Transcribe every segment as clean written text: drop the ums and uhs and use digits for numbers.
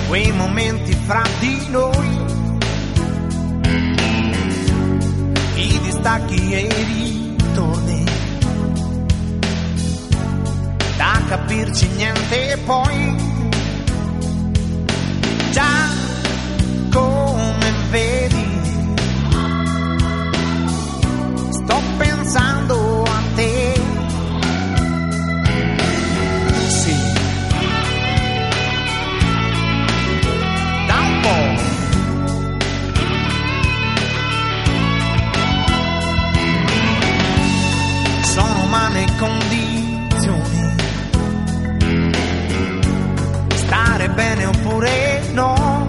quei momenti fra di noi, i distacchi e i ritorni, da capirci niente poi, già come vedi sto pensando a te. Sì, da un po'. Sono umane condizioni, stare bene oppure no,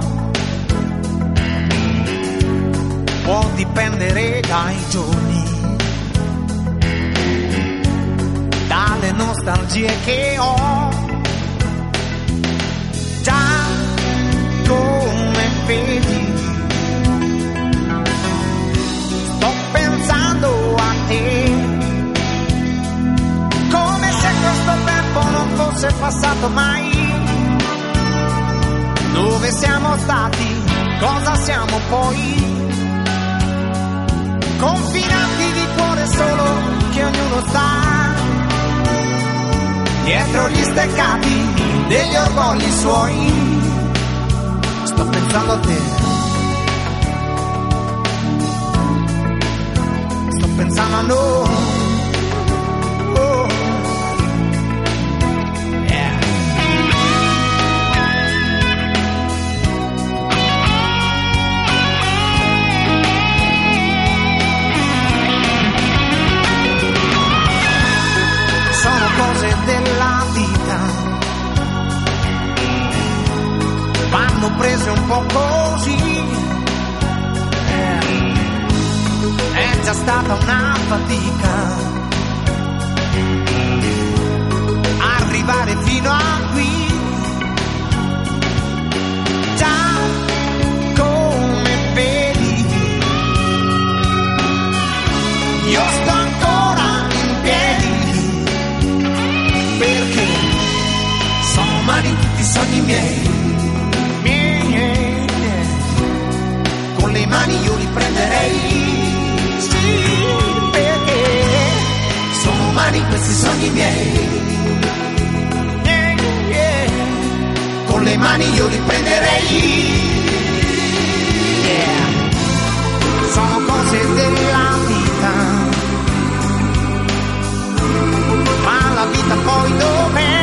può dipendere dai giorni, dalle nostalgie che ho, già come vedi sto pensando a te, come se questo tempo non fosse passato mai. Dove siamo stati, cosa siamo poi? Confinati di cuore solo che ognuno sta dietro gli steccati degli orgogli suoi. Sto pensando a te, sto pensando a noi. Cose della vita vanno prese un po' così, è già stata una fatica arrivare fino a qui, già come vedi io sto ancora in piedi, perché sono umani tutti i sogni miei, con le mani io li prenderei, sì, perché sono umani questi sogni miei, con le mani io li prenderei, sono cose della vita, ma la vita poi dov'è?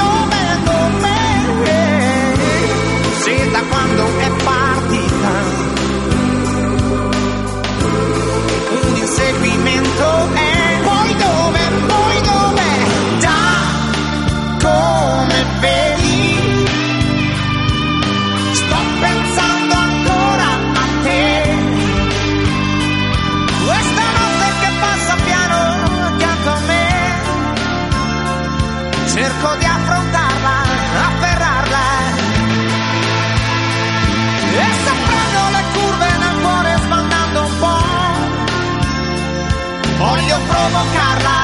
Se da quando è partita un inseguimento è, poi dov'è? Già come vedi sto pensando ancora a te, questa notte che passa piano accanto a me, cerco di affrontarla, afferrarla, e se prendo le curve nel cuore sbandando un po', voglio provocarla.